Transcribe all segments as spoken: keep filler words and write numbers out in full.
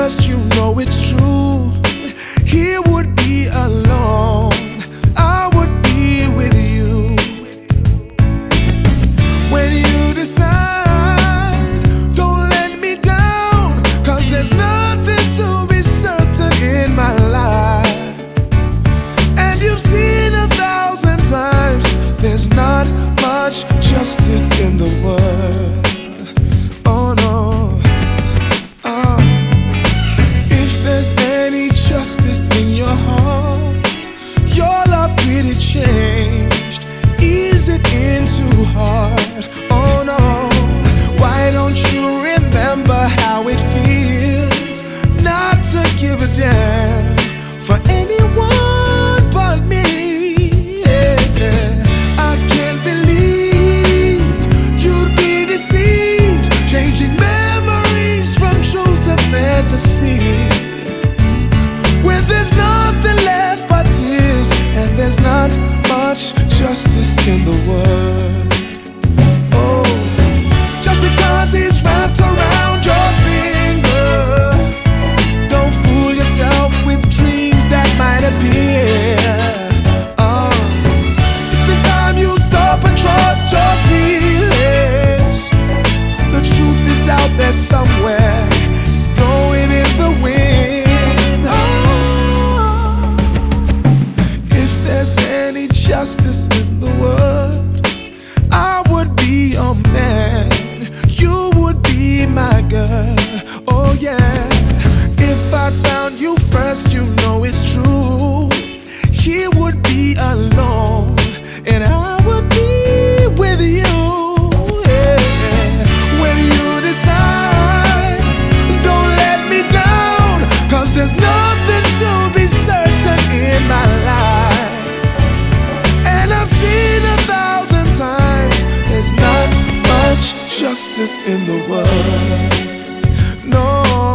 first, you know it's true. He would be alone, I would be with you. When you decide, don't let me down, 'cause there's nothing to be certain in my life. And you've seen a thousand times, there's not much justice in the world. Oh no. Oh. If there's any justice in your heart, your love really changed. Ease it into heart. Oh no. Why don't you remember how it feels not to give a damn for anyone but me? Yeah. I can't believe you'd be deceived, changing memories from truth to fantasy. When there's nothing left but tears, and there's not much justice in the world. Oh, just because he's wrapped around your finger, don't fool yourself with dreams that might appear. Oh, if in time you stop and trust your feelings, the truth is out there somewhere, it's blowing in the wind. Oh, if there's any justice in the world, I would be your man, you would be my girl. Oh yeah. If I found you first, you know it's true. He would be alone, and I would be with you. Yeah. When you decide, don't let me down, 'cause there's nothing to be certain in my life. And I've seen a thousand times, there's not much justice in the world. No.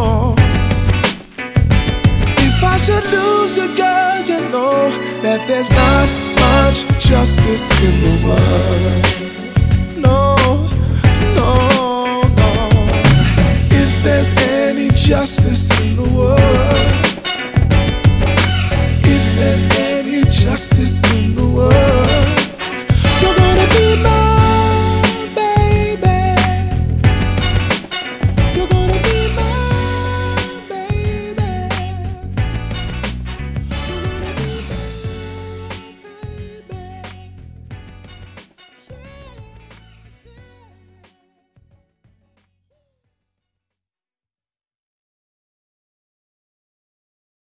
If I should lose a girl, you know that there's not much justice in the world.